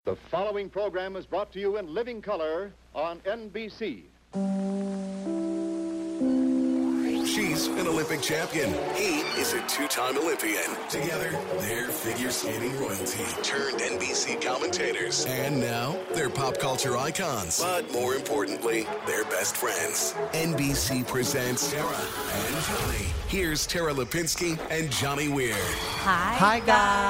The following program is brought to you in living color on NBC. She's an Olympic champion. He is a two-time Olympian. Together, they're figure skating royalty turned NBC commentators. And now, they're pop culture icons. But more importantly, they're best friends. NBC presents Tara and Johnny. Here's Tara Lipinski and Johnny Weir. Hi,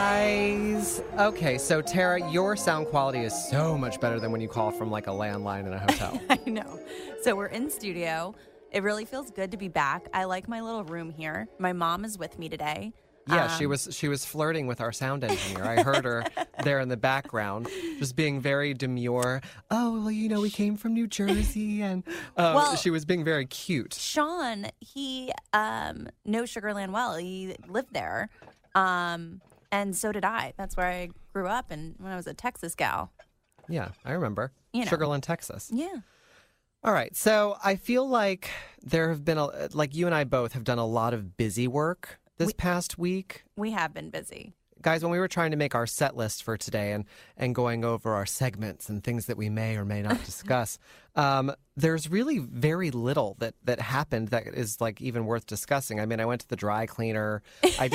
guys. Okay, so Tara, your sound quality is so much better than when you call from like a landline in a hotel. I know. So we're in studio. It really feels good to be back. I like my little room here. My mom is with me today. Yeah, she was flirting with our sound engineer. I heard her there in the background, just being very demure. Oh, well, you know, we came from New Jersey, and she was being very cute. Sean, he knows Sugar Land well. He lived there, and so did I. That's where I grew up, and when I was a Texas gal. Yeah, I remember. Sugar Land, Texas. Yeah. All right, so I feel like there have been, like you and I both have done a lot of busy work this past week. We have been busy. Guys, when we were trying to make our set list for today and going over our segments and things that we may or may not discuss, there's really very little that happened that is like even worth discussing. I mean, I went to the dry cleaner. I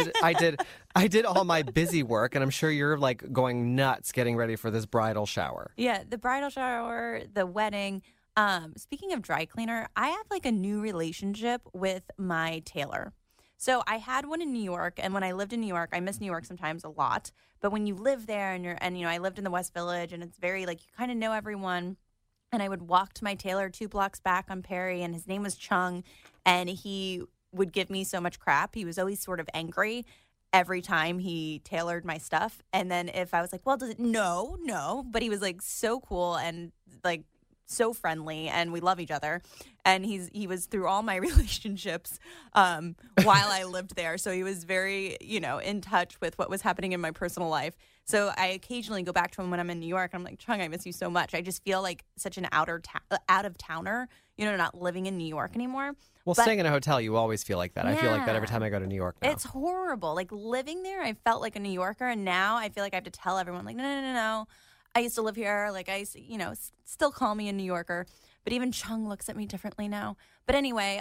did all my busy work, and I'm sure you're like going nuts getting ready for this bridal shower. Yeah, the bridal shower, the wedding. Speaking of dry cleaner, I have like a new relationship with my tailor. So I had one in New York, and when I lived in New York, I miss New York sometimes a lot. But when you live there and I lived in the West Village, and it's very like you kind of know everyone. And I would walk to my tailor 2 blocks back on Perry, and his name was Chung, and he would give me so much crap. He was always sort of angry every time he tailored my stuff. And then if I was like, well, does it? No. But he was like so cool and like so friendly, and we love each other. And he was through all my relationships while I lived there. So he was very, in touch with what was happening in my personal life. So I occasionally go back to him when I'm in New York. And I'm like, Chung, I miss you so much. I just feel like such an out of towner, not living in New York anymore. Well, staying in a hotel, you always feel like that. Yeah. I feel like that every time I go to New York now. It's horrible. Like living there, I felt like a New Yorker. And now I feel like I have to tell everyone, like, no. I used to live here. Like, I used to, still call me a New Yorker. But even Chung looks at me differently now. But anyway,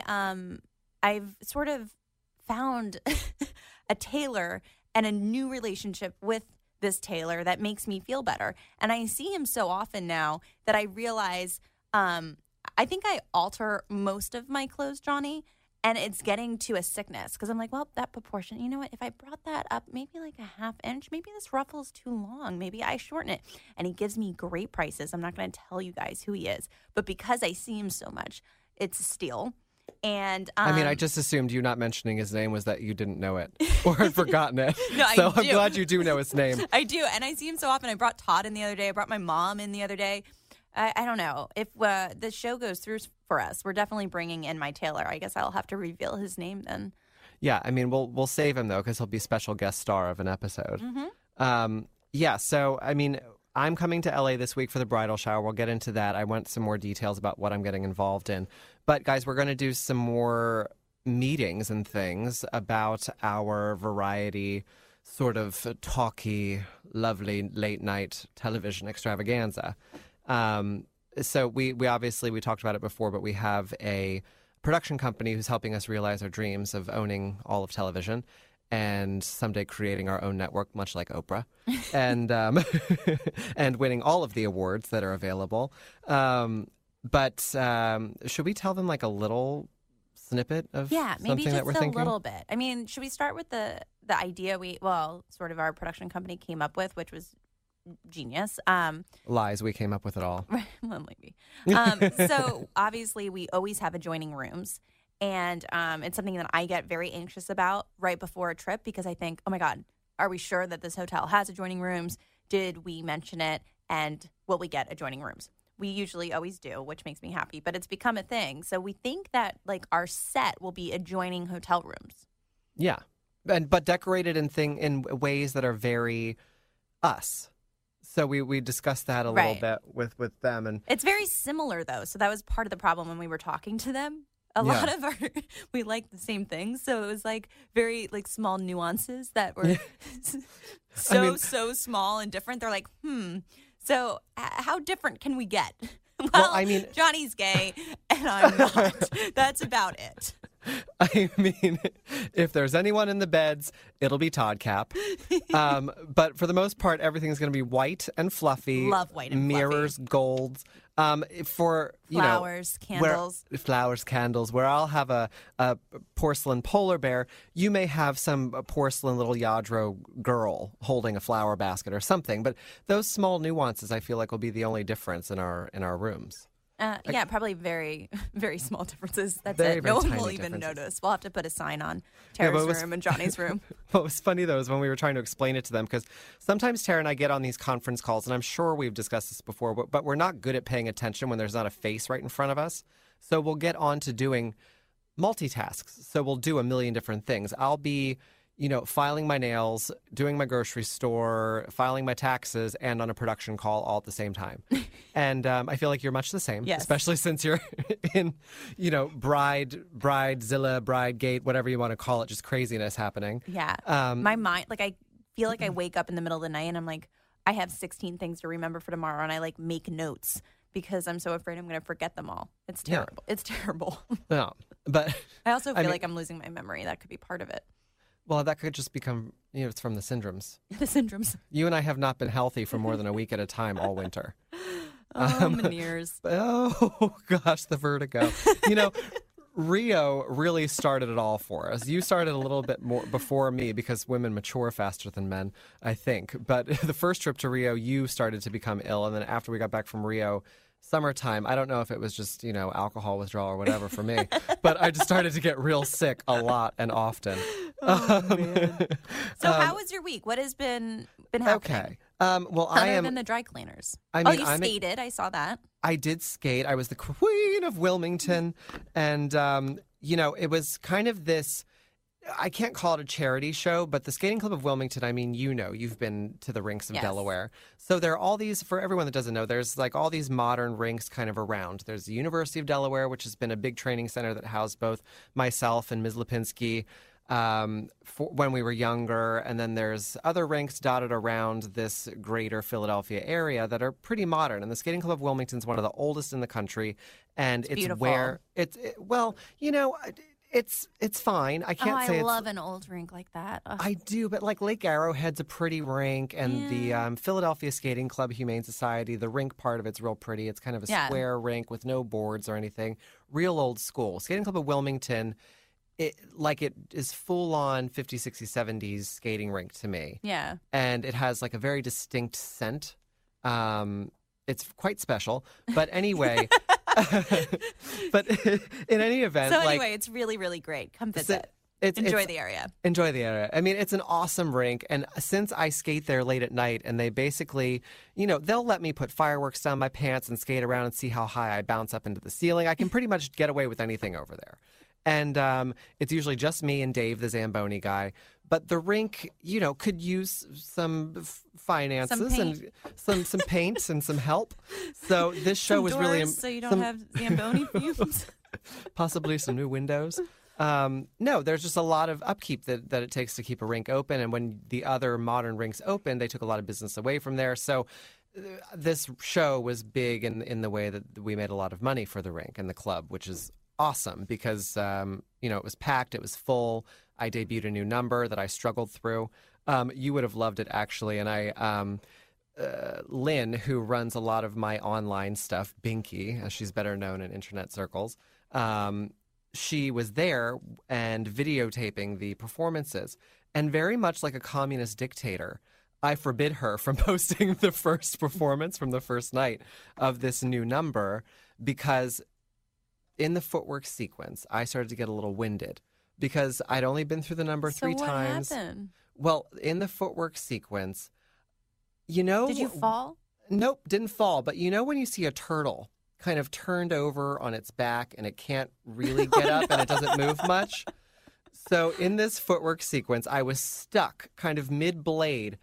I've sort of found a tailor and a new relationship with this tailor that makes me feel better. And I see him so often now that I realize I think I alter most of my clothes, Johnny. And it's getting to a sickness because I'm like, well, that proportion, you know what? If I brought that up maybe like a ½ inch, maybe this ruffle is too long. Maybe I shorten it. And he gives me great prices. I'm not going to tell you guys who he is. But because I see him so much, it's a steal. And I mean, I just assumed you not mentioning his name was that you didn't know it or had forgotten it. No, so I'm glad you do know his name. I do. And I see him so often. I brought Todd in the other day. I brought my mom in the other day. I don't know. If the show goes through for us, we're definitely bringing in my tailor. I guess I'll have to reveal his name then. Yeah, I mean, we'll save him, though, because he'll be special guest star of an episode. Mm-hmm. So, I mean, I'm coming to L.A. this week for the bridal shower. We'll get into that. I want some more details about what I'm getting involved in. But, guys, we're going to do some more meetings and things about our variety sort of talky, lovely late-night television extravaganza. So we obviously, we talked about it before, but we have a production company who's helping us realize our dreams of owning all of television and someday creating our own network, much like Oprah, and and winning all of the awards that are available. But should we tell them like a little snippet of maybe something that we're thinking? Just a little bit. I mean, should we start with the idea sort of our production company came up with, which was genius. Lies, we came up with it all. Well, maybe. So obviously we always have adjoining rooms, and it's something that I get very anxious about right before a trip because I think, oh my God, are we sure that this hotel has adjoining rooms? Did we mention it? And will we get adjoining rooms? We usually always do, which makes me happy, but it's become a thing. So we think that like our set will be adjoining hotel rooms. Yeah. But decorated in ways that are very us. So we discussed that a little bit with them. And it's very similar, though. So that was part of the problem when we were talking to them. a lot of we like the same things. So it was like very like small nuances that were so small and different. They're like, so how different can we get? Well, I mean, Johnny's gay and I'm not. That's about it. I mean, if there's anyone in the beds, it'll be Todd Cap. But for the most part, everything's going to be white and fluffy. Love white and mirrors, fluffy. Golds. For flowers, candles. Flowers, candles. Where I'll have a porcelain polar bear, you may have some porcelain little Yadro girl holding a flower basket or something. But those small nuances, I feel like, will be the only difference in our rooms. Yeah, probably very, very small differences. That's very, it. Very no one will even differences. notice. We'll have to put a sign on Tara's room and Johnny's room. What was funny, though, is when we were trying to explain it to them, because sometimes Tara and I get on these conference calls, and I'm sure we've discussed this before, but we're not good at paying attention when there's not a face right in front of us. So we'll get on to doing multitasks. So we'll do a million different things. I'll be filing my nails, doing my grocery store, filing my taxes, and on a production call all at the same time. And I feel like you're much the same, yes. Especially since you're in, Bridezilla, Bridegate, whatever you want to call it, just craziness happening. Yeah. My mind, like I feel like I wake up in the middle of the night and I'm like, I have 16 things to remember for tomorrow, and I like make notes because I'm so afraid I'm going to forget them all. It's terrible. Yeah. It's terrible. No, but I also feel like I'm losing my memory. That could be part of it. Well, that could just become, it's from the syndromes. The syndromes. You and I have not been healthy for more than a week at a time all winter. Meniere's. Oh, gosh, the vertigo. Rio really started it all for us. You started a little bit more before me because women mature faster than men, I think. But the first trip to Rio, you started to become ill. And then after we got back from Rio, summertime, I don't know if it was just, alcohol withdrawal or whatever for me, but I just started to get real sick a lot and often. Oh, man. So how was your week? What has been happening? Okay. Well, Other than the dry cleaners. You skated. I saw that. I did skate. I was the queen of Wilmington. And, it was kind of this, I can't call it a charity show, but the Skating Club of Wilmington, you've been to the rinks of Delaware. So there are all these, for everyone that doesn't know, there's like all these modern rinks kind of around. There's the University of Delaware, which has been a big training center that housed both myself and Ms. Lipinski when we were younger. And then there's other rinks dotted around this greater Philadelphia area that are pretty modern. And the Skating Club of Wilmington is one of the oldest in the country. And it's beautiful. Where it's fine. I can't say I love an old rink like that. Ugh. I do, but like Lake Arrowhead's a pretty rink, and the Philadelphia Skating Club Humane Society, the rink part of it's real pretty. It's kind of a square rink with no boards or anything. Real old school. Skating Club of Wilmington, it is full-on 50s, 60s, 70s skating rink to me. Yeah. And it has like a very distinct scent. It's quite special. But anyway... But in any event... So anyway, it's really, really great. Come visit. Enjoy the area. Enjoy the area. I mean, it's an awesome rink. And since I skate there late at night and they basically, they'll let me put fireworks down my pants and skate around and see how high I bounce up into the ceiling. I can pretty much get away with anything over there. And it's usually just me and Dave, the Zamboni guy. But the rink, could use some finances and some paint and some help. So this show was really... So you don't have Zamboni fumes? Possibly some new windows. No, there's just a lot of upkeep that it takes to keep a rink open. And when the other modern rinks opened, they took a lot of business away from there. So this show was big in the way that we made a lot of money for the rink and the club, which is awesome because, it was packed. It was full. I debuted a new number that I struggled through. You would have loved it, actually. And Lynn, who runs a lot of my online stuff, Binky, as she's better known in internet circles, she was there and videotaping the performances. And very much like a communist dictator, I forbid her from posting the first performance from the first night of this new number because in the footwork sequence, I started to get a little winded because I'd only been through the number three times. So what happened? Well, in the footwork sequence, Did you fall? Nope, didn't fall. But when you see a turtle kind of turned over on its back and it can't really get up and it doesn't move much? So in this footwork sequence, I was stuck kind of mid-blade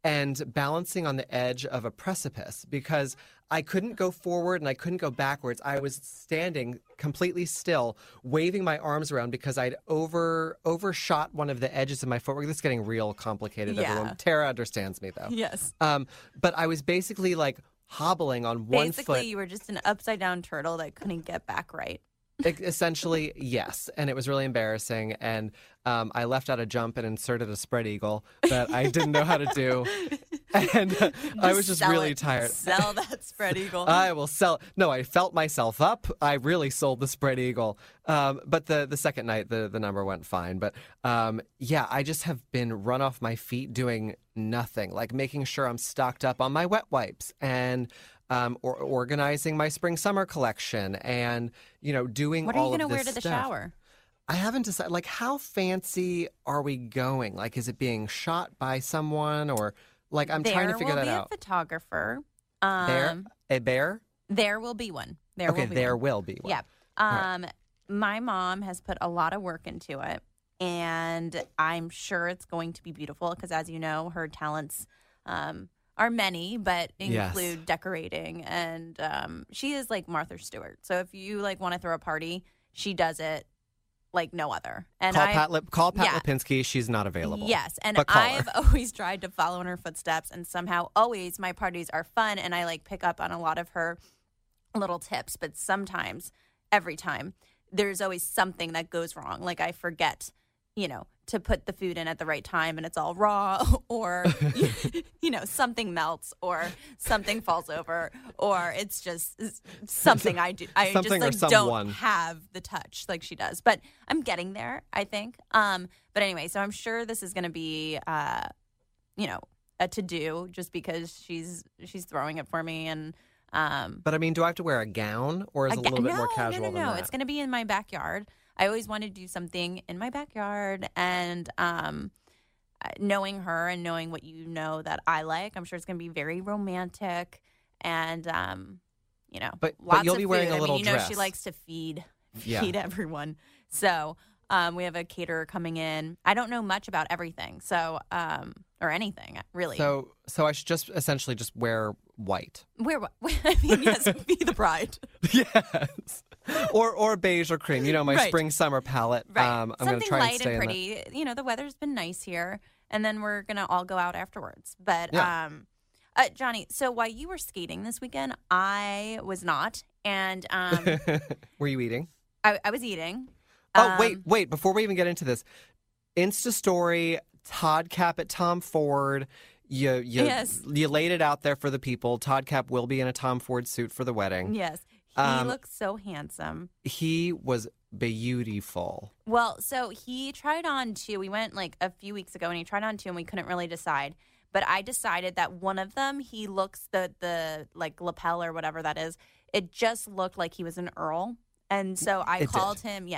and balancing on the edge of a precipice because I couldn't go forward and I couldn't go backwards. I was standing completely still, waving my arms around because I'd overshot one of the edges of my footwork. This is getting real complicated, Yeah. everyone. Tara understands me, though. Yes. But I was basically like hobbling on one Basically, foot. you were just an upside down turtle that couldn't get back right. Essentially, yes. And it was really embarrassing. And I left out a jump and inserted a spread eagle that I didn't know how to do. And I was just sell really it. tired. Sell that spread eagle. I will sell. No, I felt myself up. I really sold the spread eagle. But the second night, the number went fine. But yeah, I just have been run off my feet doing nothing, like making sure I'm stocked up on my wet wipes and or organizing my spring-summer collection and, doing What are you all of going to wear this to the stuff. shower? I haven't decided, like, how fancy are we going? Like, is it being shot by someone or, like, I'm trying to figure that There will out. be a photographer. Bear? A bear? There will be one. There Okay, will be there one. will be one. Yeah. right. My mom has put a lot of work into it, and I'm sure it's going to be beautiful because, as you know, her talents are many, but Yes. include decorating, and she is like Martha Stewart. So if you like want to throw a party, she does it like no other. And Call Pat yeah. Lipinski. She's not available. Yes, and But call her. I've always tried to follow in her footsteps, and somehow always my parties are fun, and I like pick up on a lot of her little tips. But sometimes, every time, there's always something that goes wrong. Like I forget, to put the food in at the right time, and it's all raw, or something melts, or something falls over, or it's just something I do. I Something or just someone. don't have the touch like she does. But I'm getting there, I think. But anyway, so I'm sure this is going to be, a to-do just because she's throwing it for me. And But I mean, do I have to wear a gown or is it a little bit more casual than no. that? It's going to be in my backyard. I always wanted to do something in my backyard, and knowing her and knowing what you know that I like, I'm sure it's going to be very romantic and, But lots you'll of be wearing food. a little she dress. likes to feed Yeah. everyone. So we have a caterer coming in. I don't know much about everything, so or anything really. So I should just essentially just wear white. Yes, be the bride. Yes. Or beige or cream. My Right. spring summer palette. Right. I'm going to Something try and light stay and in pretty. The weather's been nice here, and then we're gonna all go out afterwards. But Yeah. Johnny, so while you were skating this weekend, I was not, and that. Were you eating? I was eating. Oh, wait. Before we even get into this, Insta story, Todd Cap at Tom Ford. You Yes. you laid it out there for the people. Todd Cap will be in a Tom Ford suit for the wedding. Yes, he looks so handsome. He was beautiful. Well, so he tried on two. We went like a few weeks ago, and he tried on two, and we couldn't really decide. But I decided that one of them, he looks the like lapel or whatever that is. It just looked like he was an Earl, and so I It called did. him,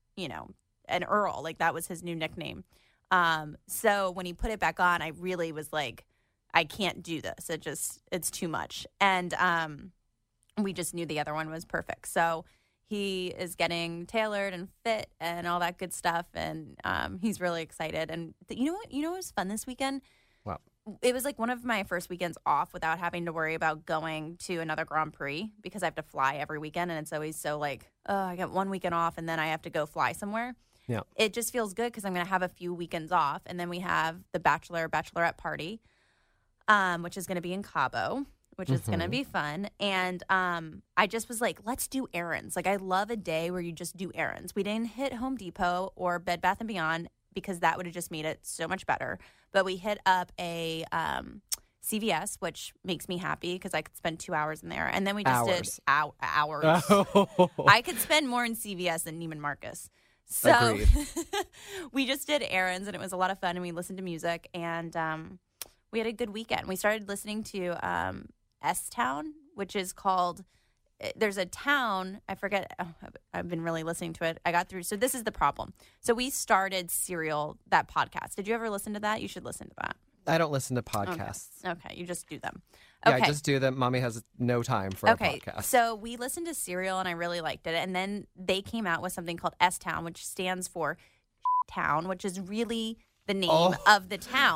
an Earl. Like that was his new nickname. So when he put it back on, I really was like, I can't do this. It's too much. And we just knew the other one was perfect. So he is getting tailored and fit and all that good stuff. And he's really excited. And you know what? You know what was fun this weekend? Wow. It was like one of my first weekends off without having to worry about going to another Grand Prix because I have to fly every weekend. And it's always so like, oh, I got one weekend off and then I have to go fly somewhere. Yeah. It just feels good because I'm going to have a few weekends off. And then we have the bachelorette party, which is going to be in Cabo, which is going to be fun. And I just was like, let's do errands. Like, I love a day where you just do errands. We didn't hit Home Depot or Bed Bath & Beyond because that would have just made it so much better. But we hit up a CVS, which makes me happy because I could spend 2 hours in there. And then we just did hours. Oh. I could spend more in CVS than Neiman Marcus. So Agreed. we just did errands, and it was a lot of fun, and we listened to music, and we had a good weekend. We started listening to S-Town, which is called – there's a town – I forget I've been really listening to it. I got through – so this is the problem. So we started Serial, that podcast. Did you ever listen to that? You should listen to that. I don't listen to podcasts. Okay, you just do them. Yeah, Okay. I just do them. Mommy has no time for a podcast. So we listened to Serial, and I really liked it. And then they came out with something called S-Town, which stands for Town, which is really the name of the town.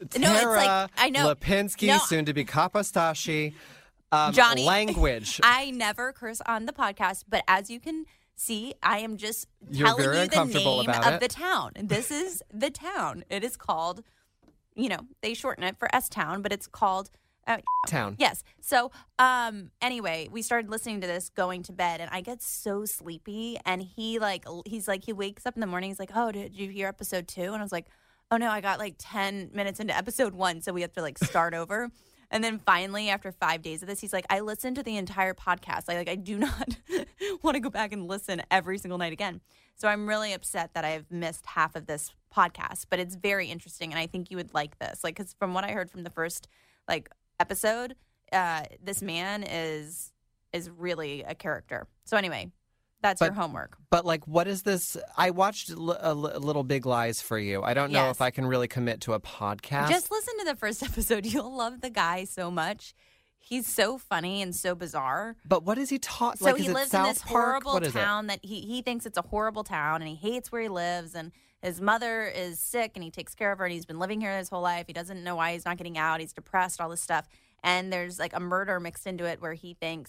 No, it's like, Tara I know. Lipinski, No. soon to be Kapostashi. Johnny, Language. I never curse on the podcast, but as you can see, I am just You're telling very you the uncomfortable name about of it. the town. This is the town. It is called, they shorten it for S-Town, but it's called Town. Yes. So, anyway, we started listening to this going to bed, and I get so sleepy. And he wakes up in the morning. He's like, "Oh, did you hear episode 2?" And I was like, "Oh no, I got like 10 minutes into episode 1, so we have to like start over." And then finally, after 5 days of this, he's like, "I listened to the entire podcast. I do not want to go back and listen every single night again." So I'm really upset that I've missed half of this podcast, but it's very interesting, and I think you would like this. Like, because from what I heard from the first episode, this man is really a character. So anyway, that's your homework. But what is this? I watched Little Big Lies for you. I don't know Yes. if I can really commit to a podcast. Just listen to the first episode. You'll love the guy so much. He's so funny and so bizarre. But what is he taught? So is he it lives South in this Park? horrible What is town that he thinks it's a horrible town, and he hates where he lives, and his mother is sick, and he takes care of her, and he's been living here his whole life. He doesn't know why he's not getting out. He's depressed, all this stuff. And there's like a murder mixed into it where he thinks,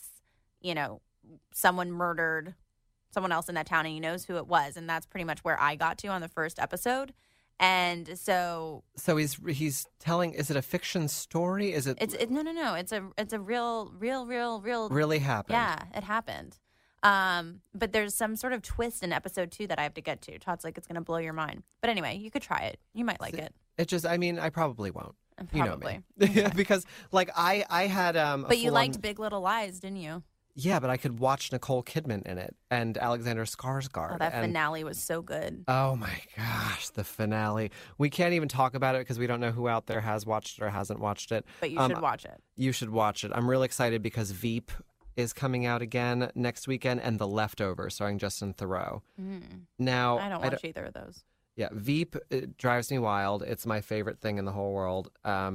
someone murdered someone else in that town, and he knows who it was. And that's pretty much where I got to on the first episode. And so he's telling. Is it a fiction story? Is it? No. It's a real. Really happened. Yeah, it happened. But there's some sort of twist in episode 2 that I have to get to. Todd's like, it's going to blow your mind. But anyway, you could try it. You might like it. It just, I probably won't. Probably. You know me. Because I had But you liked Big Little Lies, didn't you? Yeah, but I could watch Nicole Kidman in it and Alexander Skarsgård. Oh, that finale was so good. Oh my gosh, the finale. We can't even talk about it because we don't know who out there has watched it or hasn't watched it. But you should watch it. You should watch it. I'm really excited because Veep is coming out again next weekend, and The Leftovers, starring Justin Theroux. Now, I don't watch either of those. Yeah, Veep, it drives me wild. It's my favorite thing in the whole world.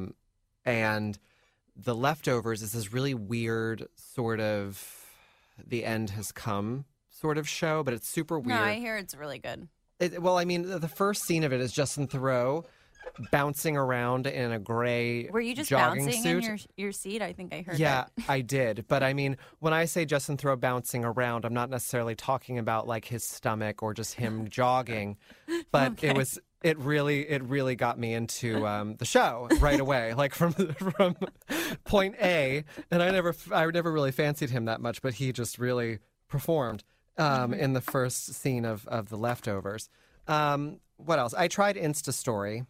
And The Leftovers is this really weird sort of the end has come sort of show, but it's super weird. No, I hear it's really good. The first scene of it is Justin Theroux bouncing around in a gray Were you just jogging bouncing suit. in your seat? I think I heard Yeah, that. I did. But when I say Justin Theroux bouncing around, I'm not necessarily talking about like his stomach or just him jogging. But Okay. it really got me into the show right away, like from point A. And I never really fancied him that much, but he just really performed in the first scene of The Leftovers. What else? I tried Insta Story.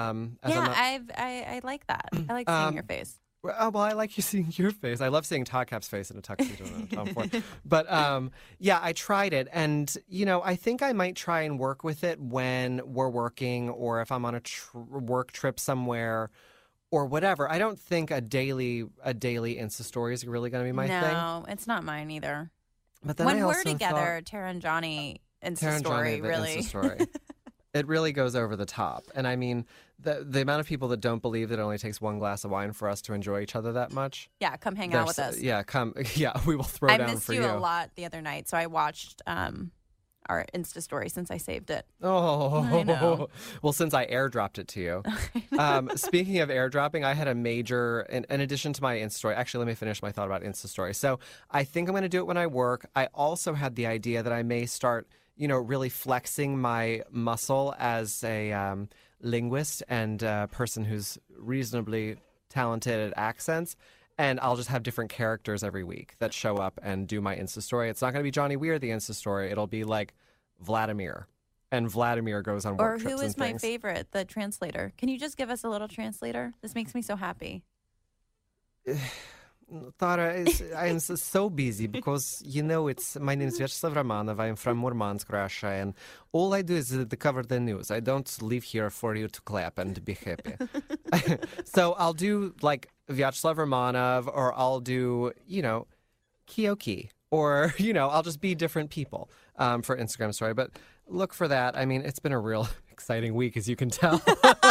I like that. I like seeing your face. Well, I like you seeing your face. I love seeing Todd Cap's face in a tuxedo and Tom Ford. But I tried it, and I think I might try and work with it when we're working, or if I'm on a work trip somewhere, or whatever. I don't think a daily Insta story is really going to be my thing. No, it's not mine either. But then When I we're also together, thought, Tara and Johnny Insta Tara and story Johnny, the really. Insta story. It really goes over the top. And I mean, the amount of people that don't believe that it only takes one glass of wine for us to enjoy each other that much. Yeah, come hang out with us. Yeah, come. Yeah, we will throw I down missed for you a lot the other night, so I watched our Insta story since I saved it. Oh, I know. Well, since I airdropped it to you. Speaking of airdropping, I had a major, in addition to my Insta story, actually, let me finish my thought about Insta story. So I think I'm going to do it when I work. I also had the idea that I may start, really flexing my muscle as a linguist and a person who's reasonably talented at accents. And I'll just have different characters every week that show up and do my Insta story. It's not going to be Johnny Weir, the Insta story. It'll be like Vladimir. And Vladimir goes on work trips and Or who is my things. favorite, the translator? Can you just give us a little translator? This makes me so happy. Tara, I'm so busy because, my name is Vyacheslav Romanov. I'm from Murmansk, Russia, and all I do is cover the news. I don't live here for you to clap and be happy. So I'll do, like, Vyacheslav Romanov, or I'll do, Kyoki, or, I'll just be different people for Instagram story. But look for that. I mean, it's been a real exciting week, as you can tell.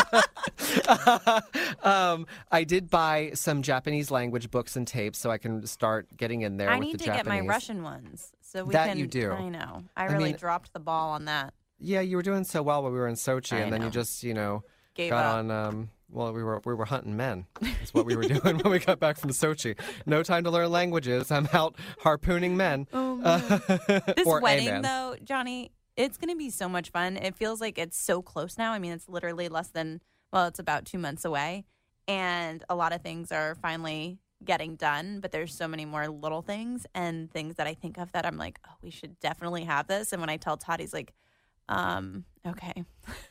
I did buy some Japanese language books and tapes so I can start getting in there I with need the to Japanese. get my Russian ones. So we That can, you do. I know. I really mean- dropped the ball on that. Yeah, you were doing so well when we were in Sochi, I and then you know. just, Gave got up. on Well, we were hunting men. That's what we were doing when we got back from Sochi. No time to learn languages. I'm out harpooning men. Oh, man. This Or a wedding, man. though, Johnny, it's going to be so much fun. It feels like it's so close now. I mean, it's literally it's about 2 months away. And a lot of things are finally getting done, but there's so many more little things and things that I think of that I'm like, oh, we should definitely have this. And when I tell Todd, he's like, okay.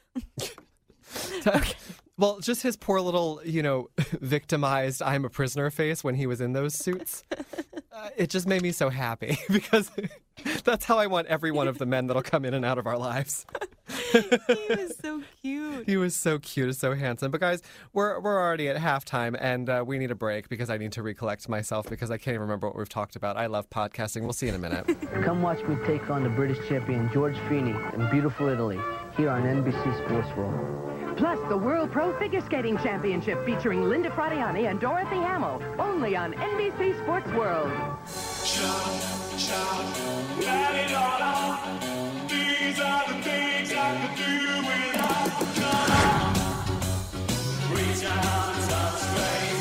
Okay. Well, just his poor little, victimized I'm a prisoner face when he was in those suits. It just made me so happy because that's how I want every one of the men that'll come in and out of our lives. He was so cute. He was so cute, so handsome. But guys, we're already at halftime, and we need a break because I need to recollect myself because I can't even remember what we've talked about. I love podcasting. We'll see you in a minute. Come watch me take on the British champion George Feeney in beautiful Italy here on NBC Sports World. Plus the World Pro Figure Skating Championship featuring Linda Fradiani and Dorothy Hamill, only on NBC Sports World. Let it all out. These are the things I could do without. Come on. Reach your hands up straight.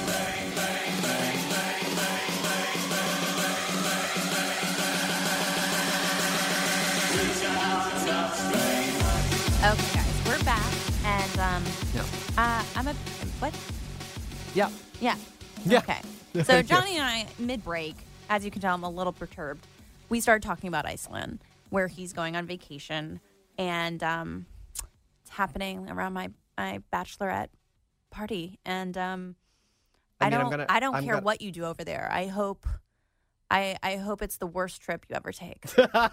Reach your hands up straight. Okay, guys, we're back. And, what? Yeah. Yeah. Yeah. Okay. So Johnny and I, mid-break, as you can tell, I'm a little perturbed. We started talking about Iceland, where he's going on vacation, and it's happening around my bachelorette party. And I don't care what you do over there. I hope it's the worst trip you ever take.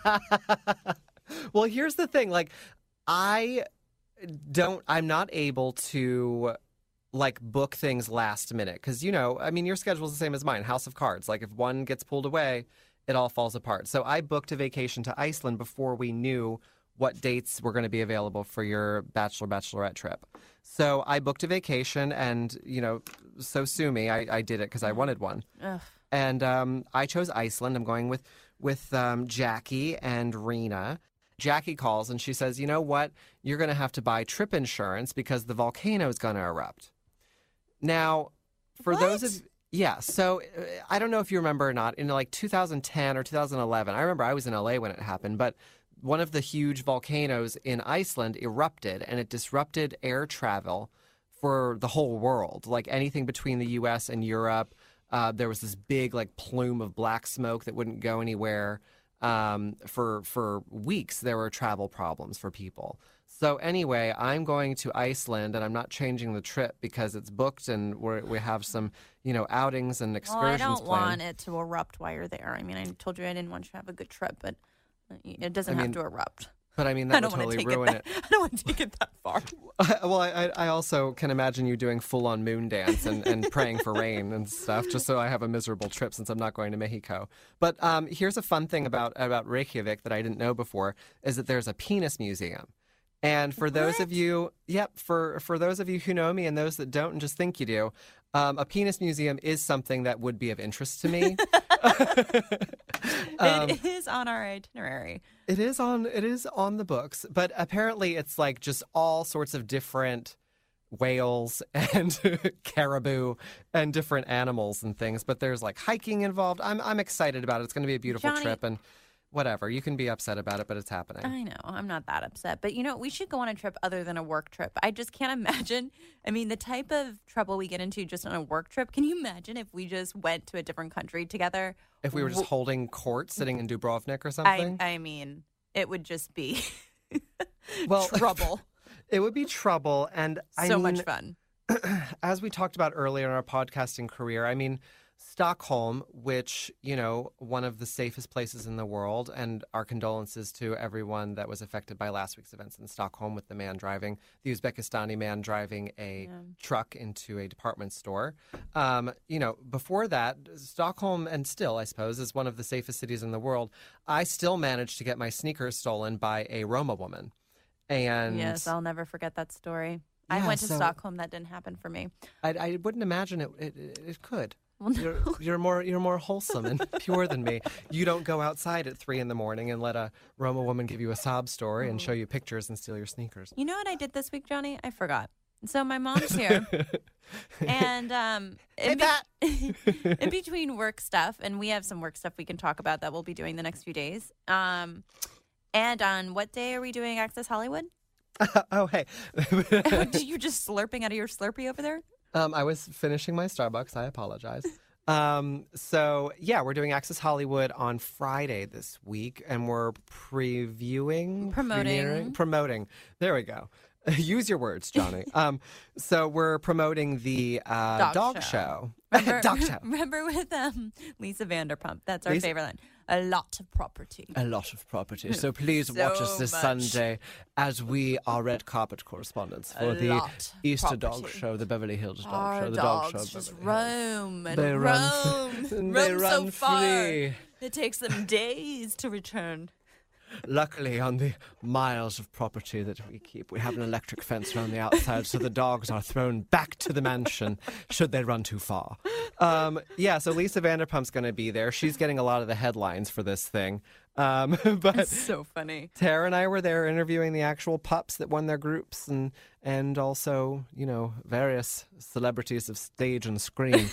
Well, here's the thing. Like, I'm not able to book things last minute because, your schedule is the same as mine, House of Cards. Like, if one gets pulled away, it all falls apart. So I booked a vacation to Iceland before we knew what dates were going to be available for your bachelorette trip. So I booked a vacation and, so sue me, I did it because I wanted one. Ugh. And I chose Iceland. I'm going with Jackie and Rena. Jackie calls and she says, you know what? You're going to have to buy trip insurance because the volcano is going to erupt. Now, for those of... Yeah, so I don't know if you remember or not, in 2010 or 2011, I remember I was in LA when it happened, but one of the huge volcanoes in Iceland erupted and it disrupted air travel for the whole world. Like anything between the U.S. and Europe, there was this big plume of black smoke that wouldn't go anywhere. For weeks, there were travel problems for people. So anyway, I'm going to Iceland, and I'm not changing the trip because it's booked, and we have some, outings and excursions Well, I don't planned. want it to erupt while you're there. I mean, I told you I didn't want you to have a good trip, but it doesn't have to erupt. But I mean, I that don't would want to totally take ruin it. it. I don't want to take it that far. Well, I also can imagine you doing full-on moon dance and praying for rain and stuff, just so I have a miserable trip since I'm not going to Mexico. But here's a fun thing about Reykjavik that I didn't know before, is that there's a penis museum. And for those of you, for those of you who know me and those that don't and just think you do, a penis museum is something that would be of interest to me. It is on our itinerary. It is on the books, but apparently it's just all sorts of different whales and caribou and different animals and things. But there's hiking involved. I'm excited about it. It's going to be a beautiful Johnny, trip and. Whatever. You can be upset about it, but it's happening. I know. I'm not that upset. But, we should go on a trip other than a work trip. I just can't imagine. I mean, the type of trouble we get into just on a work trip. Can you imagine if we just went to a different country together? If we were just holding court sitting in Dubrovnik or something? I mean, it would just be trouble. It would be trouble. And so much fun. As we talked about earlier in our podcasting career, I mean, Stockholm, which, one of the safest places in the world, and our condolences to everyone that was affected by last week's events in Stockholm with the Uzbekistani man driving a truck into a department store. Before that, Stockholm, and still, I suppose, is one of the safest cities in the world. I still managed to get my sneakers stolen by a Roma woman. And yes, I'll never forget that story. Yeah, I went to Stockholm. That didn't happen for me. I wouldn't imagine it could. Well, no. You're more wholesome and pure than me. You don't go outside at 3 a.m. and let a Roma woman give you a sob story and show you pictures and steal your sneakers. You know what I did this week, Johnny? I forgot. So my mom's here. And in between work stuff, and we have some work stuff we can talk about that we'll be doing the next few days. And on what day are we doing Access Hollywood? Oh, hey. You just slurping out of your Slurpee over there? I was finishing my Starbucks. I apologize. So, yeah, we're doing Access Hollywood on Friday this week, and we're promoting. There we go. Use your words, Johnny. So we're promoting the dog show. Dog show. Remember with Lisa Vanderpump? That's our favorite line. A lot of property. A lot of property. So please watch us this Sunday as we are red carpet correspondents for the Easter Dog Show, the Beverly Hills Dog Show, the Dog Show. Just roam and they roam. They run so far. free. It takes them days to return. Luckily, on the miles of property that we keep, we have an electric fence around the outside, so the dogs are thrown back to the mansion should they run too far. So Lisa Vanderpump's going to be there. She's getting a lot of the headlines for this thing. But It's so funny. Tara and I were there interviewing the actual pups that won their groups and also, various celebrities of stage and screen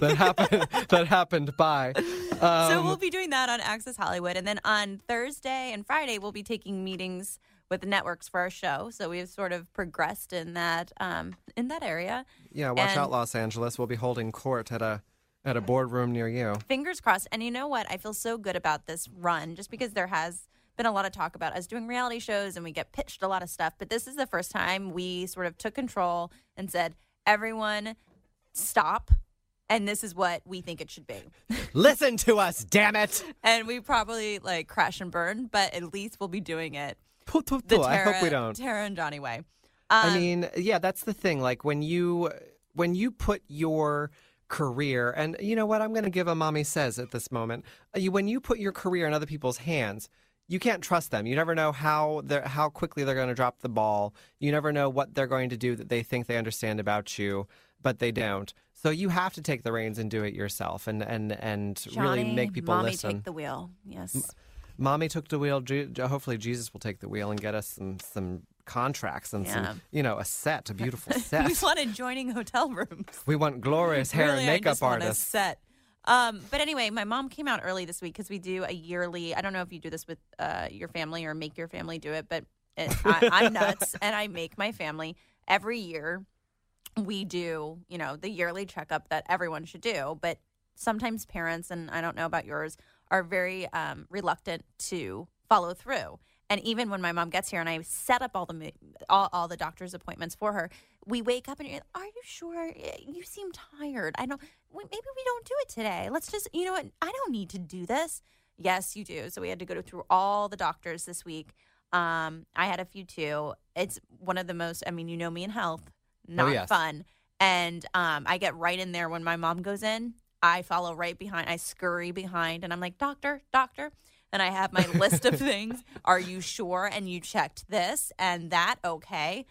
that happened by. So we'll be doing that on Access Hollywood. And then on Thursday and Friday, we'll be taking meetings with the networks for our show. So we've sort of progressed in that area. Yeah, watch out, Los Angeles. We'll be holding court at a boardroom near you. Fingers crossed. And you know what? I feel so good about this run just because there has been a lot of talk about us doing reality shows and we get pitched a lot of stuff. But this is the first time we sort of took control and said, everyone stop. And this is what we think it should be. Listen to us, damn it. And we probably crash and burn, but at least we'll be doing it. I hope we don't. Tara and Johnny way. I mean, yeah, that's the thing. Like when you put your career, and you know what, I'm going to give a Mommy Says at this moment. When you put your career in other people's hands, you can't trust them. You never know how quickly they're going to drop the ball. You never know what they're going to do that they think they understand about you, but they don't. So you have to take the reins and do it yourself, and Johnny, really make people Mommy listen. Take the wheel. Yes. Mommy took the wheel. Hopefully Jesus will take the wheel and get us some contracts and some, a beautiful set. We want adjoining hotel rooms. We want glorious hair really, and makeup I just artists. Want a set. But anyway, my mom came out early this week because we do a yearly. I don't know if you do this with your family or make your family do it, but I'm nuts and I make my family every year. We do, the yearly checkup that everyone should do, but sometimes parents, and I don't know about yours, are very reluctant to follow through. And even when my mom gets here and I set up all the doctor's appointments for her, we wake up and you're like, are you sure? You seem tired. Maybe we don't do it today. Let's just, you know what? I don't need to do this. Yes, you do. So we had to go through all the doctors this week. I had a few too. It's one of the most, you know me in health. Not fun. And I get right in there when my mom goes in. I follow right behind. I scurry behind. And I'm like, doctor. And I have my list of things. Are you sure? And you checked this and that. Okay.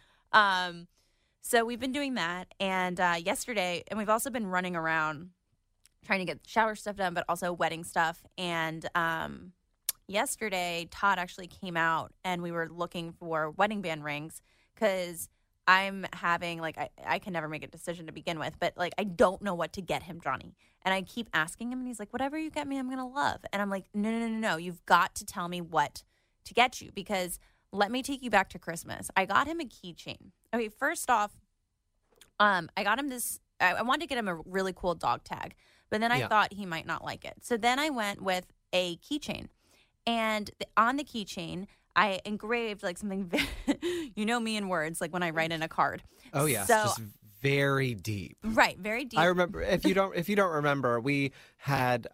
So we've been doing that. And yesterday, and we've also been running around trying to get shower stuff done, but also wedding stuff. And yesterday, Todd actually came out and we were looking for wedding band rings because I'm having, I can never make a decision to begin with, but, I don't know what to get him, Johnny. And I keep asking him, and he's like, whatever you get me, I'm going to love. And I'm like, no. You've got to tell me what to get you because let me take you back to Christmas. I got him a keychain. Okay, first off, I got him this, I wanted to get him a really cool dog tag, but then I thought he might not like it. So then I went with a keychain. And on the keychain, I engraved something, you know me in words, when I write in a card. Oh yes, so, just very deep. Right, very deep. I remember. If you don't remember, we had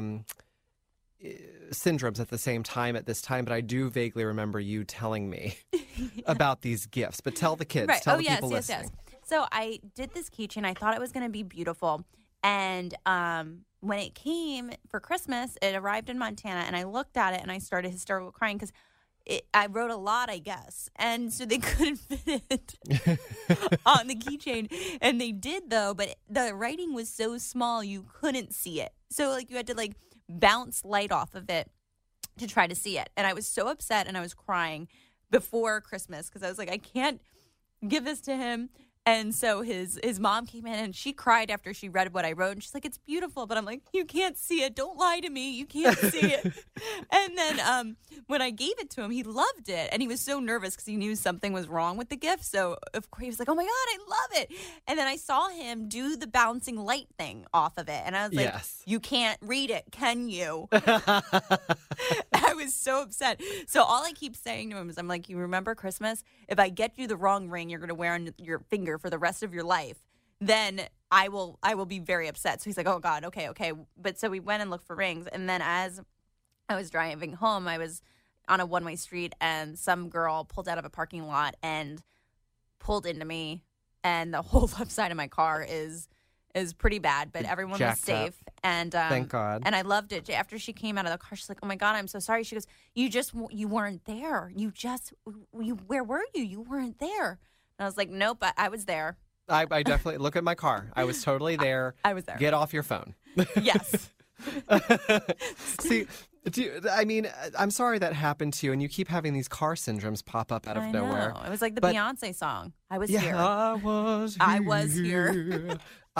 syndromes at the same time at this time, but I do vaguely remember you telling me about these gifts. But tell the kids, tell the people listening. Yes. So I did this keychain. I thought it was going to be beautiful, and when it came for Christmas, it arrived in Montana, and I looked at it and I started hysterical crying because I wrote a lot, I guess, and so they couldn't fit it on the keychain, and they did though, but the writing was so small you couldn't see it. So you had to bounce light off of it to try to see it, and I was so upset and I was crying before Christmas because I was like, I can't give this to him And so his mom came in and she cried after she read what I wrote. And she's like, it's beautiful. But I'm like, you can't see it. Don't lie to me. You can't see it. And then when I gave it to him, he loved it. And he was so nervous because he knew something was wrong with the gift. So of course he was like, oh my God, I love it. And then I saw him do the bouncing light thing off of it. And I was like, Yes. you can't read it, can you? I was so upset. So all I keep saying to him is, I'm like, you remember Christmas? If I get you the wrong ring you're going to wear on your finger for the rest of your life, then I will be very upset. So he's like, oh God, okay. But so we went and looked for rings. And then as I was driving home, I was on a one-way street and some girl pulled out of a parking lot and pulled into me. And the whole left side of my car is pretty bad, but everyone was Jacked up. safe. And Thank God. And I loved it. After she came out of the car, she's like, "Oh my God, I'm so sorry." She goes, "You weren't there. Where were you? You weren't there." And I was like, "Nope, I was there. I definitely look at my car. I was totally there. I was there." Get off your phone. Yes. See, I'm sorry that happened to you, and you keep having these car syndromes pop up out of I nowhere. know. It was like the But- Beyonce song. I was Yeah, here. I was here.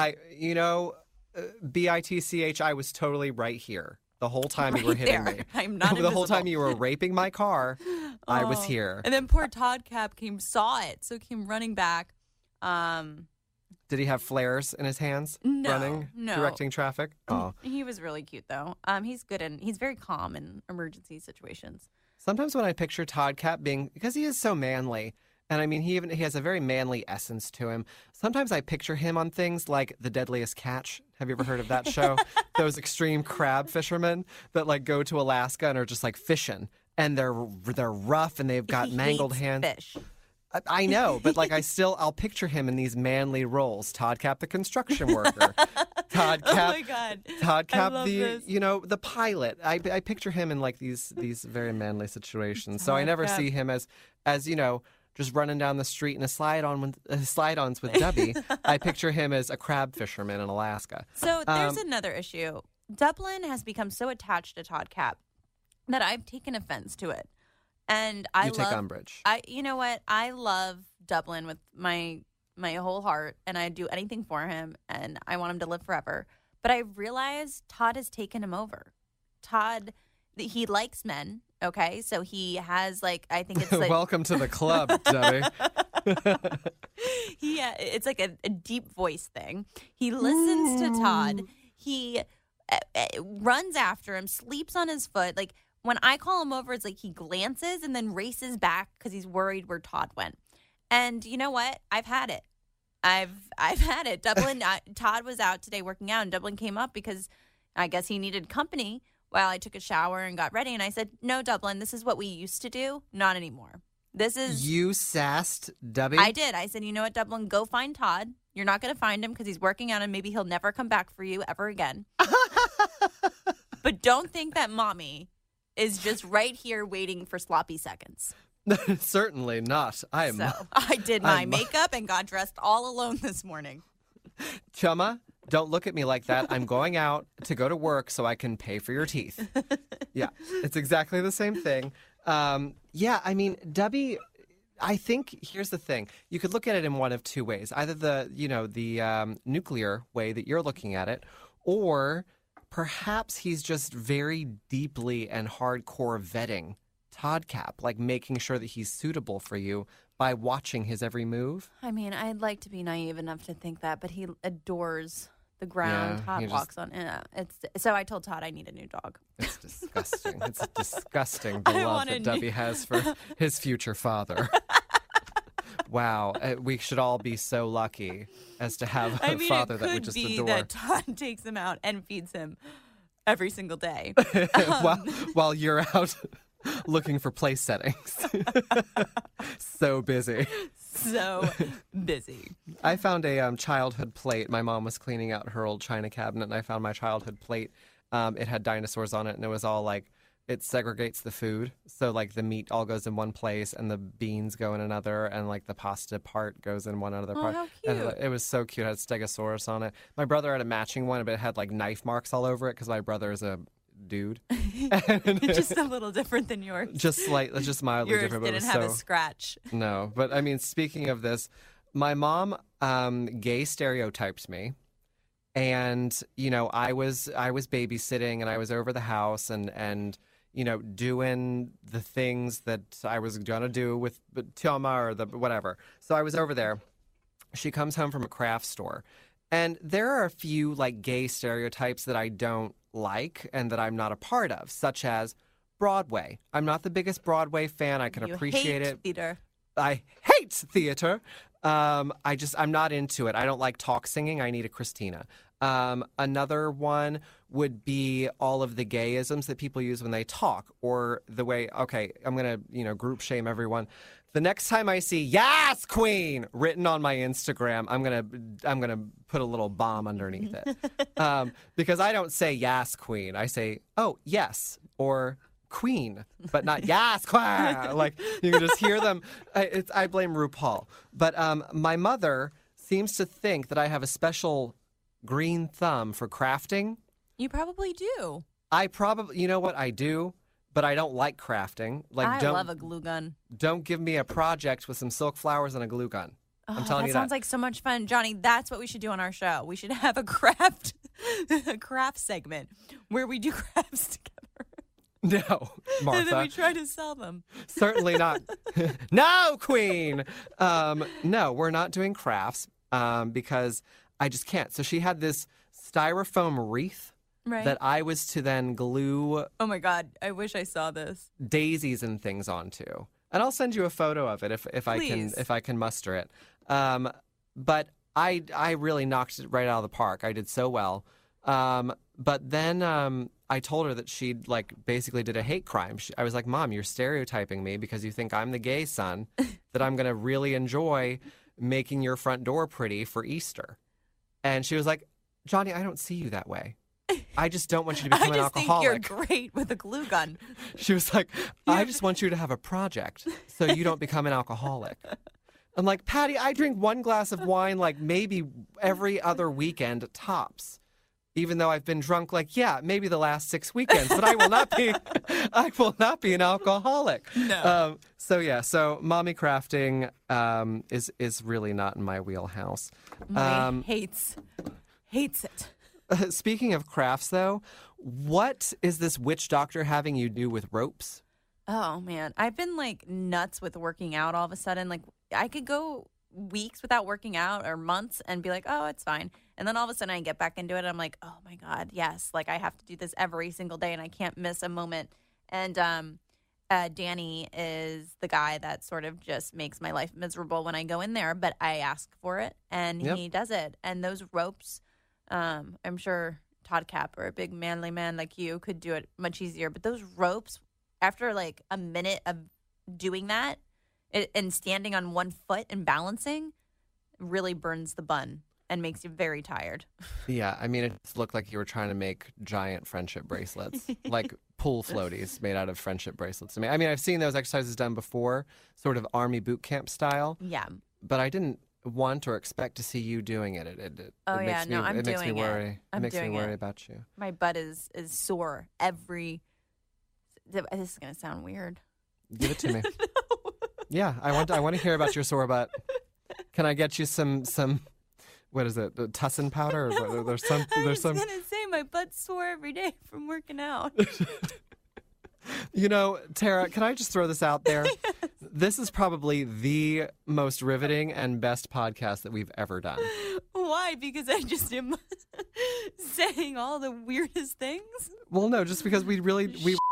BITCH, I was totally right here the whole time you were Right hitting there. me. I'm not The whole time invisible. you were raping my car, I was Oh. here. And then poor Todd Cap saw it, so came running back. Did he have flares in his hands? No, running, no. directing traffic? Oh. He was really cute though. He's very calm in emergency situations. Sometimes when I picture Todd Cap because he is so manly, and I mean he has a very manly essence to him. Sometimes I picture him on things like The Deadliest Catch. Have you ever heard of that show? Those extreme crab fishermen that like go to Alaska and are just like fishing, and they're rough and they've got He mangled hates hands. Fish. I know, but like I'll picture him in these manly roles. Todd Cap, the construction worker. Todd Oh Cap, my God. Todd Cap, love the this. the pilot. I picture him in like these very manly situations. So I Todd never Cap. see him as just running down the street in a slide-ons with Debbie. I picture him as a crab fisherman in Alaska. So there's another issue. Dublin has become so attached to Todd Cap that I've taken offense to it. And I You take love umbrage. you know what? I love Dublin with my whole heart, and I'd do anything for him, and I want him to live forever. But I realized Todd has taken him over. Todd, he likes men. Okay, so he has I think it's like Welcome to the club, Debbie. it's like a deep voice thing. He listens to Todd. He runs after him, sleeps on his foot. Like when I call him over, it's like he glances and then races back because he's worried where Todd went. And you know what? I've had it. I've had it. Dublin. Todd was out today working out, and Dublin came up because I guess he needed company while I took a shower and got ready. And I said, "No, Dublin. This is what we used to do. Not anymore. This is." You sassed Debbie? I did. I said, "You know what, Dublin? Go find Todd. You're not going to find him because he's working out, and maybe he'll never come back for you ever again. But don't think that mommy is just right here waiting for sloppy seconds." Certainly not. I am. So I did my I'm- makeup and got dressed all alone this morning. Chumma, don't look at me like that. I'm going out to go to work so I can pay for your teeth. Yeah, it's exactly the same thing. Yeah, I mean, Debbie, I think here's the thing. You could look at it in one of two ways. Either the nuclear way that you're looking at it, or perhaps he's just very deeply and hardcore vetting Todd Cap, like making sure that he's suitable for you by watching his every move. I mean, I'd like to be naive enough to think that, but he adores the ground Yeah, Todd he just- walks on. So I told Todd I need a new dog. It's disgusting. It's disgusting, I the love want a that Debbie new- has for his future father. Wow, we should all be so lucky as to have a I mean, father it that we could just be adore. that Todd takes him out and feeds him every single day. while you're out looking for place settings. So busy. So busy. I found a childhood plate. My mom was cleaning out her old china cabinet, and I found my childhood plate. It had dinosaurs on it, and it was all like, it segregates the food. So, like, the meat all goes in one place, and the beans go in another, and, like, the pasta part goes in one other Oh, part. how And cute. it was so cute. It had Stegosaurus on it. My brother had a matching one, but it had, like, knife marks all over it because my brother is a dude. And Just a little different than yours. just mildly Yours different. But it didn't was have so, a scratch. no, but I mean, speaking of this, my mom gay stereotyped me. And, you know, I was babysitting and I was over the house and you know, doing the things that I was going to do with Tioma or the whatever. So I was over there. She comes home from a craft store. And there are a few, like, gay stereotypes that I don't like and that I'm not a part of, such as Broadway. I'm not the biggest Broadway fan. I can appreciate it. Theater. I hate theater. I'm not into it. I don't like talk singing. I need a Christina. Another one would be all of the gayisms that people use when they talk, or the way, okay, I'm going to, group shame everyone. The next time I see "Yas Queen" written on my Instagram, I'm gonna put a little bomb underneath it. Because I don't say "Yas Queen." I say, "Oh, yes," or "Queen," but not "Yas Queen." Like, you can just hear them. I blame RuPaul. But my mother seems to think that I have a special green thumb for crafting. You probably do. You know what, I do, but I don't like crafting. Like, I love a glue gun. Don't give me a project with some silk flowers and a glue gun. I'm telling you that. Sounds like so much fun. Johnny, that's what we should do on our show. We should have a craft segment where we do crafts together. No, Martha. And then we try to sell them. Certainly not. No, Queen. No, we're not doing crafts because I just can't. So she had this styrofoam wreath that I was to then glue. Oh my God, I wish I saw this. Daisies and things onto. And I'll send you a photo of it if I can muster it. But I really knocked it right out of the park. I did so well. But then I told her that she'd basically did a hate crime. I was like, "Mom, you're stereotyping me because you think I'm the gay son that I'm going to really enjoy making your front door pretty for Easter." And she was like, "Johnny, I don't see you that way. I just don't want you to become an alcoholic." I just think you're great with a glue gun. She was like, "I just want you to have a project so you don't become an alcoholic." I'm like, "Patty, I drink one glass of wine maybe every other weekend tops. Even though I've been drunk maybe the last 6 weekends, but I will not be an alcoholic." No. So mommy crafting is really not in my wheelhouse. Mommy hates it. Speaking of crafts, though, what is this witch doctor having you do with ropes? Oh, man. I've been, nuts with working out all of a sudden. I could go weeks without working out or months and be like, "Oh, it's fine." And then all of a sudden I get back into it. And I'm like, "Oh, my God, yes. I have to do this every single day, and I can't miss a moment." And Danny is the guy that sort of just makes my life miserable when I go in there. But I ask for it, and he does it. And those ropes... I'm sure Todd Cap or a big manly man like you could do it much easier. But those ropes, after a minute of doing that and standing on one foot and balancing, really burns the bun and makes you very tired. Yeah, I mean, it just looked like you were trying to make giant friendship bracelets, like pool floaties made out of friendship bracelets. I mean, I've seen those exercises done before, sort of army boot camp style. Yeah. But I didn't want or expect to see you doing it. It makes me worry. It makes me worry about you. My butt is sore every. This is gonna sound weird. Give it to me. No. Yeah, I want to hear about your sore butt. Can I get you some? What is it? Tussin powder? No, there's some. I was gonna say my butt's sore every day from working out. Tara, can I just throw this out there? Yes. This is probably the most riveting and best podcast that we've ever done. Why? Because I just am saying all the weirdest things? Well, no, just because we were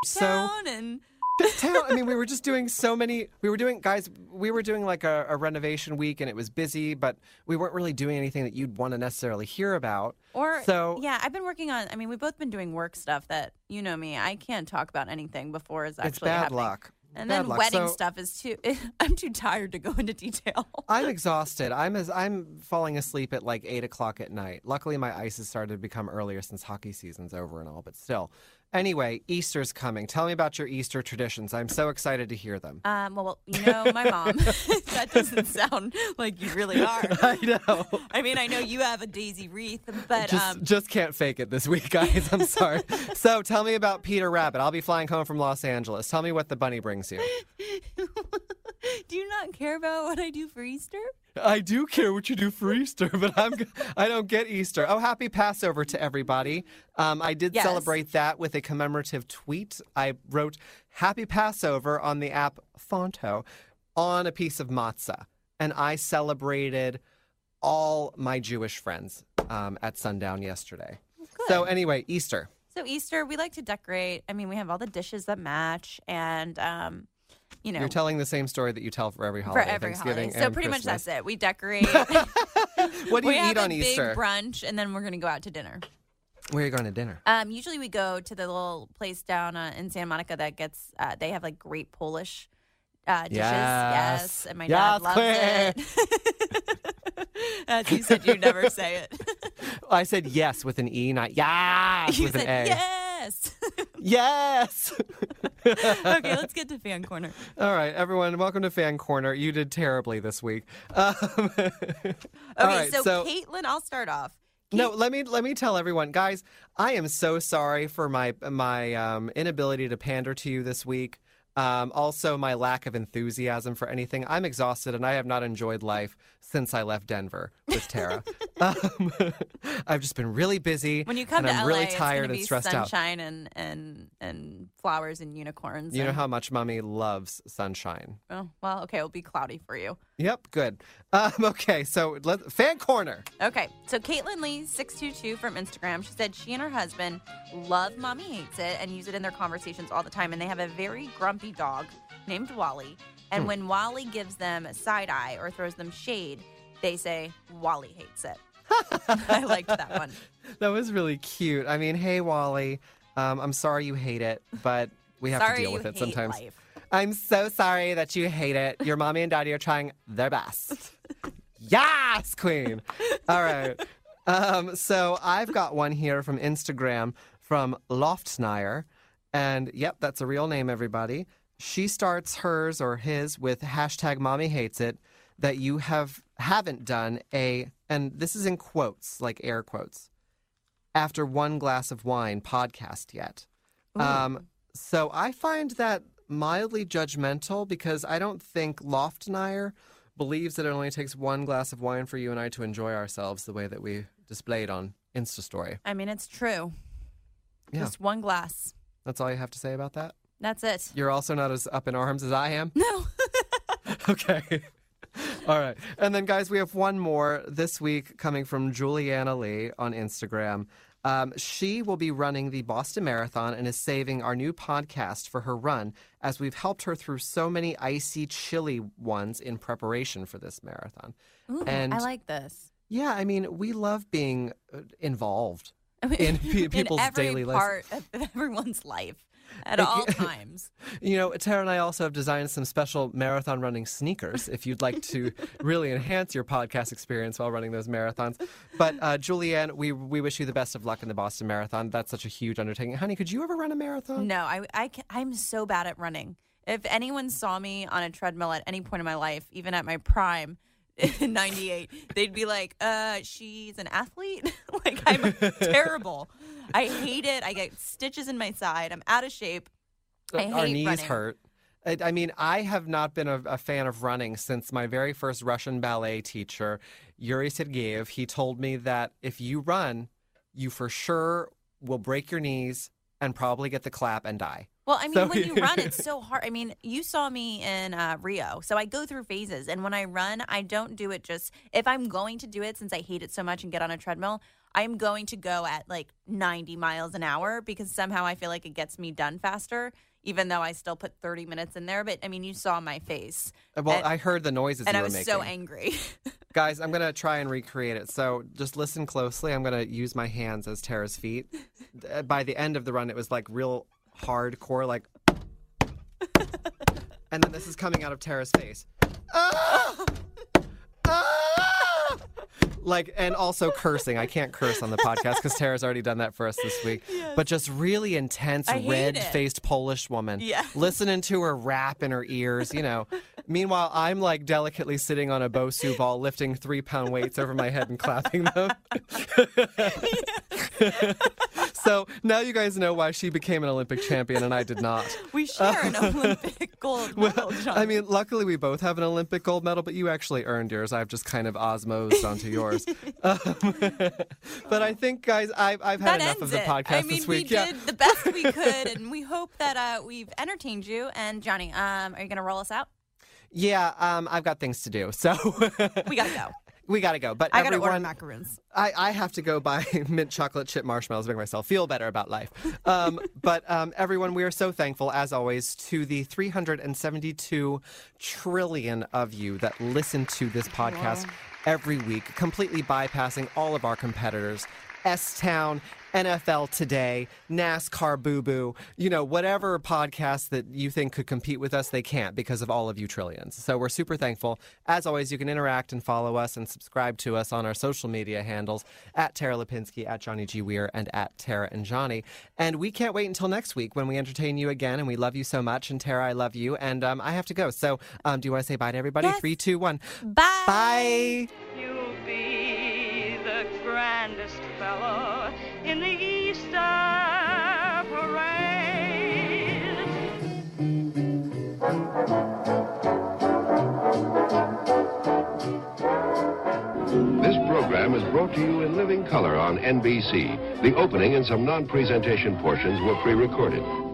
just doing so many. We were doing a renovation week, and it was busy, but we weren't really doing anything that you'd want to necessarily hear about. I've been working on. We've both been doing work stuff that, you know me, I can't talk about anything before it's actually happening. It's bad luck. And then wedding stuff is too. I'm too tired to go into detail. I'm exhausted. I'm falling asleep at 8 o'clock at night. Luckily, my ice has started to become earlier since hockey season's over and all, but still. Anyway, Easter's coming. Tell me about your Easter traditions. I'm so excited to hear them. My mom. That doesn't sound like you really are. I know. I know you have a daisy wreath, but just can't fake it this week, guys. I'm sorry. So tell me about Peter Rabbit. I'll be flying home from Los Angeles. Tell me what the bunny brings you. Do you not care about what I do for Easter? I do care what you do for Easter, but I don't get Easter. Oh, happy Passover to everybody. I did Yes. celebrate that with a commemorative tweet. I wrote Happy Passover on the app Fonto on a piece of matzah. And I celebrated all my Jewish friends at sundown yesterday. Good. So anyway, Easter. So Easter, we like to decorate. I mean, we have all the dishes that match, and you know, You're telling the same story that you tell for every for holiday, every Thanksgiving holiday. So and pretty much Christmas. that's it. We decorate. What do we you have eat on a Easter? big brunch, and then we're going to go out to dinner. Where are you going to dinner? Usually we go to the little place down in Santa Monica that gets. They have like great Polish dishes. Yes, and my dad loves it. As you said, you never say it. I said yes with an E, not yes You with said an A. yes. Yes. Okay, let's get to Fan Corner. All right, everyone, welcome to Fan Corner. You did terribly this week. Okay, All right, so Caitlin, I'll start off. No, let me tell everyone, guys. I am so sorry for my inability to pander to you this week. Also, my lack of enthusiasm for anything. I'm exhausted, and I have not enjoyed life since I left Denver with Tara. I've just been really busy. When you come and to I'm LA, really it's tired gonna and be stressed out. sunshine and flowers and unicorns. You know and- how much Mommy loves sunshine. Oh, well, okay, it'll be cloudy for you. Yep, good. Okay, so Fan Corner. Okay, so Caitlin Lee 622 from Instagram, she said she and her husband love Mommy Hates It and use it in their conversations all the time, and they have a very grumpy dog named Wally, and when Wally gives them a side eye or throws them shade, they say Wally hates it. I liked that one. That was really cute. I mean, hey, Wally, I'm sorry you hate it, but we have to Sorry deal you with it hate sometimes. life. I'm so sorry that you hate it. Your mommy and daddy are trying their best. Yes, queen. All right. So I've got one here from Instagram from Loftnire. And yep, that's a real name, everybody. She starts hers or his with hashtag mommy hates it, that you haven't done and this is in quotes, like air quotes, after one glass of wine podcast yet. So I find that mildly judgmental because I don't think Loftnire believes that it only takes one glass of wine for you and I to enjoy ourselves the way that we displayed on Insta Story. I mean, it's true. Yeah. Just one glass. That's all you have to say about that? That's it. You're also not as up in arms as I am? No. Okay. All right. And then, guys, we have one more this week coming from Juliana Lee on Instagram. She will be running the Boston Marathon and is saving our new podcast for her run as we've helped her through so many icy, chilly ones in preparation for this marathon. Ooh, And I like this. yeah, I mean, we love being involved in people's in every daily lives. part of everyone's life at all times. You know, Tara and I also have designed some special marathon running sneakers if you'd like to really enhance your podcast experience while running those marathons. But Julianne, we wish you the best of luck in the Boston Marathon. That's such a huge undertaking. Honey, could you ever run a marathon? No, I'm so bad at running. If anyone saw me on a treadmill at any point in my life, even at my prime in 98, they'd be like, she's an athlete? Like, I'm terrible. I hate it. I get stitches in my side. I'm out of shape. I hate Our knees running. hurt. I mean, I have not been a fan of running since my very first Russian ballet teacher, Yuri Sergeyev. He told me that if you run, you for sure will break your knees and probably get the clap and die. Well, I mean, So- when you run, it's so hard. I mean, you saw me in Rio, so I go through phases. And when I run, I don't do it just if I'm going to do it, since I hate it so much and get on a treadmill, I'm going to go at like 90 miles an hour because somehow I feel like it gets me done faster, even though I still put 30 minutes in there. But I mean, you saw my face. Well, And- I heard the noises And you I were was making. so angry. Guys, I'm going to try and recreate it. So just listen closely. I'm going to use my hands as Tara's feet. By the end of the run, it was like real hardcore, like... And then this is coming out of Tara's face. Ah! Ah! Like, and also cursing. I can't curse on the podcast because Tara's already done that for us this week. But just really intense, I hate red-faced Polish woman. Yeah. Listening to her rap in her ears, you know. Meanwhile, I'm like delicately sitting on a Bosu ball, lifting 3-pound weights over my head and clapping them. So now you guys know why she became an Olympic champion and I did not. We share an Olympic gold medal, John. I mean, luckily we both have an Olympic gold medal, but you actually earned yours. I've just kind of osmosed onto yours. But I think, guys, I've had that enough ends of the it. podcast I mean, this week. we did the best we could, and we hope that we've entertained you. And Johnny, are you going to roll us out? Yeah, I've got things to do, so We got to go. we got to go. But I got to everyone, order macaroons. I have to go buy mint chocolate chip marshmallows to make myself feel better about life. But everyone, we are so thankful, as always, to the 372 trillion of you that listen to this podcast every week, completely bypassing all of our competitors. S-Town, NFL Today, NASCAR Boo Boo, whatever podcast that you think could compete with us, they can't because of all of you trillions. So we're super thankful. As always, you can interact and follow us and subscribe to us on our social media handles at Tara Lipinski, at Johnny G. Weir, and at Tara and Johnny. And we can't wait until next week when we entertain you again, and we love you so much. And Tara, I love you, and I have to go. So do you want to say bye to everybody? Yes. 3, 2, 1. Bye. Bye. You'll be the grandest fellow in the Easter parade. This program is brought to you in living color on NBC. The opening and some non-presentation portions were pre-recorded.